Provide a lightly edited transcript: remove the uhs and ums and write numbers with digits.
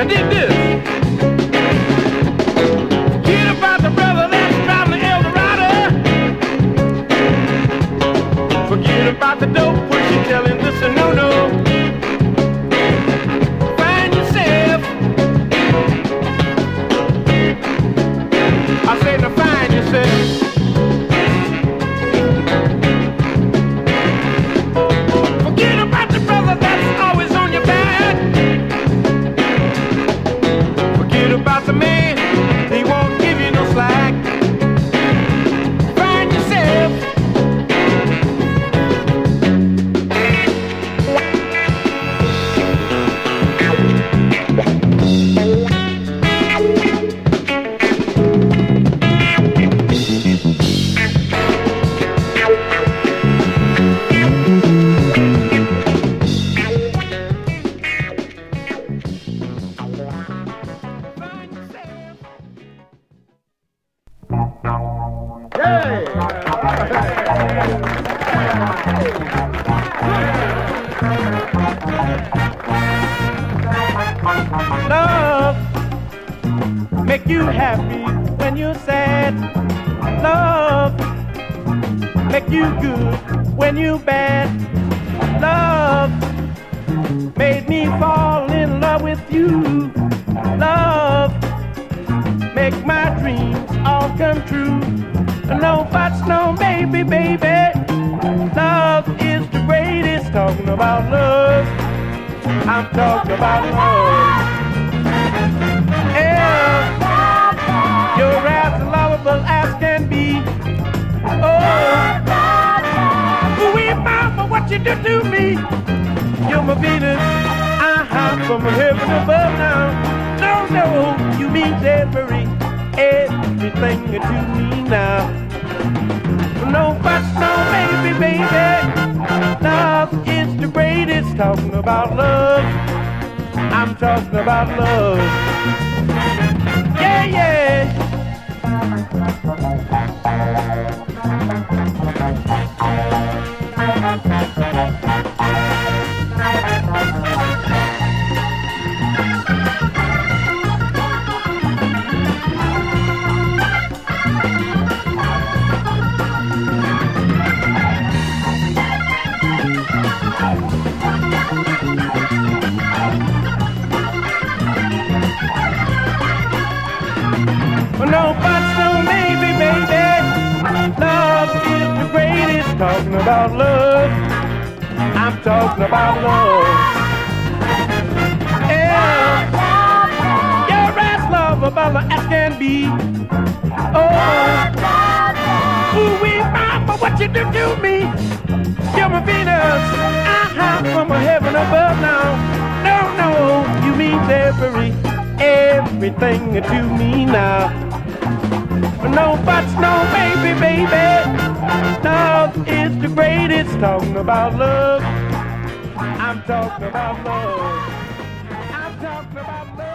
dig this. Forget about the brother that's driving the Eldorado. Forget about the dope pushing, telling this a no-no. Find yourself. I say to find yourself. Forget about the brother that's always on your back. Forget about the man, he won't give you no slack. Find yourself. Love make you happy when you're sad. Love make you good when you're bad. Love made me fall in love with you. Love make my dreams all come true. No buts, no maybe, baby. Love is the greatest. Talking about love, I'm talking about love. Yeah, you're as lovable as can be. Oh, ooh, mama, what you do to me? You're my Venus, from heaven above now. No, you mean everything to me now. No buts, no maybe, baby. Love is the greatest. Talking about love, I'm talking about love. Yeah. No buts, no maybe, baby. Love is the greatest. Talking about love, I'm talking about love. Yeah, you're as lovable as can be. Oh, ooh, mama, what you do to me? You're my Venus, from a heaven above now. No, you mean everything to me now. No buts, no maybe, baby. Love is the greatest. Talking about love, I'm talking about love. I'm talking about love.